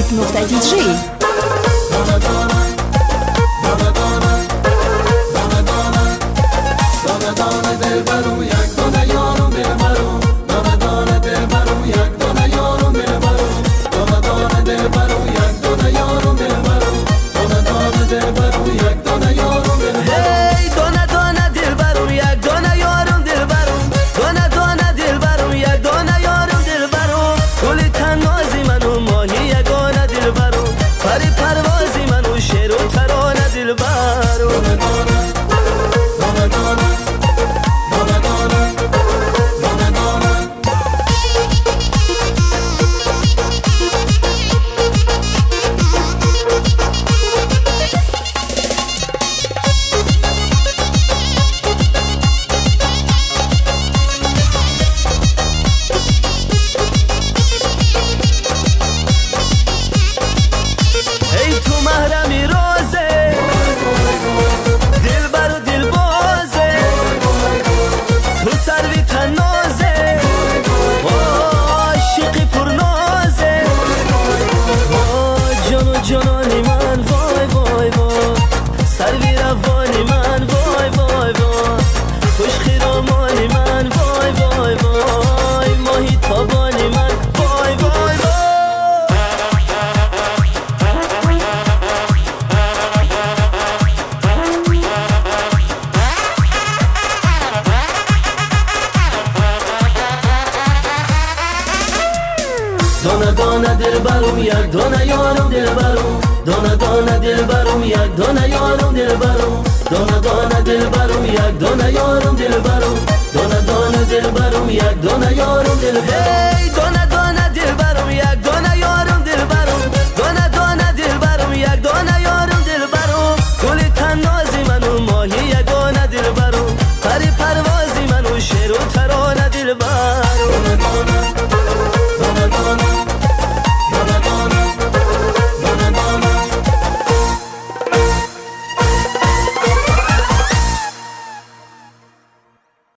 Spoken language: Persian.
www.dj دانه دانه دل برم یک دانه یارم دل برم دانه دانه دل برم یک دانه یارم دل برم دانه دانه دل برم یک دانه یارم دل برم دانه دانه دل برم یک دانه یارم دل برم دانه دانه دل برم یک دانه یارم